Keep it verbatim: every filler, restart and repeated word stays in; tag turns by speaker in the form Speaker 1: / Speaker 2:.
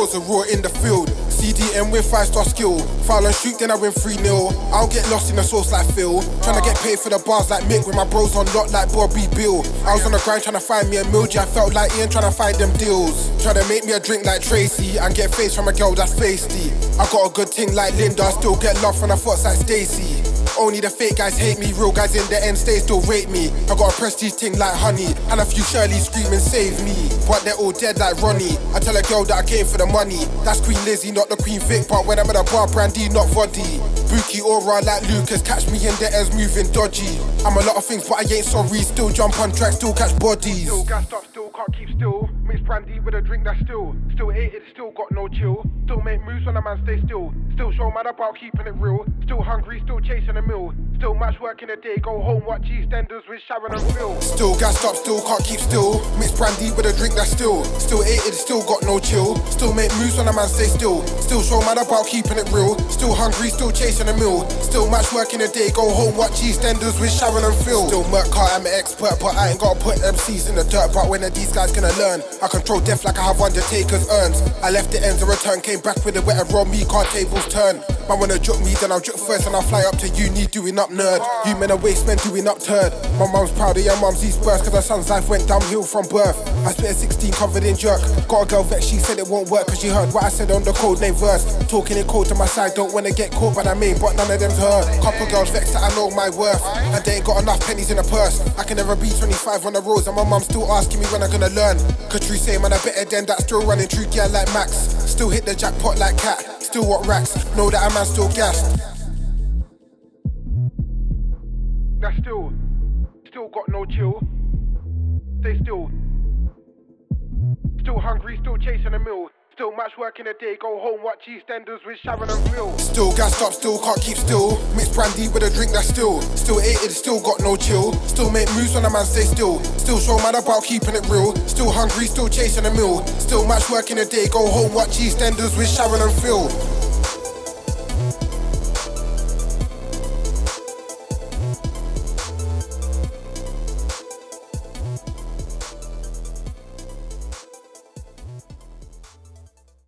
Speaker 1: hills are raw in the field. C D M with five star skill. Foul and shoot, then I win three nil. I don't get lost in the sauce like Phil. Tryna get paid for the bars like Mick with my bros on lock like Bobby Bill. I was on the grind tryna find me a Milgy. I felt like Ian tryna find them deals. Tryna make me a drink like Tracy and get face from a girl that's feisty. I got a good ting like Linda. I still get love from the thoughts like Stacey. Only the fake guys hate me, real guys in the end stay still rate me. I got a prestige ting like honey, and a few Shirley screaming save me. But they're all dead like Ronnie. I tell a girl that I came for the money. That's Queen Lizzie, not the Queen Vic, but when I'm at a bar, Brandy, not Voddy. Bookie aura like Lucas, catch me in the ends moving dodgy. I'm a lot of things, but I ain't sorry. Still jump on tracks, still catch bodies. Still gassed up, still can't keep still. Mix Brandy with a drink that's still. Still ate it, still got no chill. Still make moves when a man stay still. Still show man about keeping it real. Still hungry, still chasing a meal. Still match work in the day, go home, watch EastEnders with Sharon and Phil. Still gassed up, still can't keep still. Mix Brandy with a drink that's still. Still ate it, still got no chill. Still make moves when a man stay still. Still show man about keeping it real. Still hungry, still chasing a meal. Still match work in the day, go home, watch EastEnders with Sharon and Phil. Still murk car, I'm an expert, but I ain't gotta put M Cs in the dirt. But when are these guys gonna learn? I control death like I have Undertaker's urns. I left the ends and return, came back with it wet around me, car tables turn. Man wanna joke me, then I'll joke first and I'll fly up to uni doing up nerd. You men are waste men doing up turd. My mum's proud of your mum's these bursts, cause her son's life went downhill from birth. I split a sixteen covered in jerk. Got a girl vexed, she said it won't work cause she heard what I said on the code name verse. Talking in code to my side, don't wanna get caught by the main, but none of them's heard. Couple girls vexed that I know my worth, and they ain't got enough pennies in the purse. I can never be twenty-five on the roads, and my mum still asking me when I'm gonna learn. Catrice say man I better than that, still running true gear like Max. Still hit the jackpot like Cat. Still what racks, know that a man still gassed. That's still, still got no chill. They still, still hungry, still chasing a meal. Still match work in the day, go home, watch EastEnders with Sharon and Phil. Still gassed up, still can't keep still. Mix Brandy with a drink that's still. Still ate it, still got no chill. Still make moves when a man stay still. Still show man about keeping it real. Still hungry, still chasing a meal. Still match work in the day, go home, watch EastEnders with Sharon and Phil.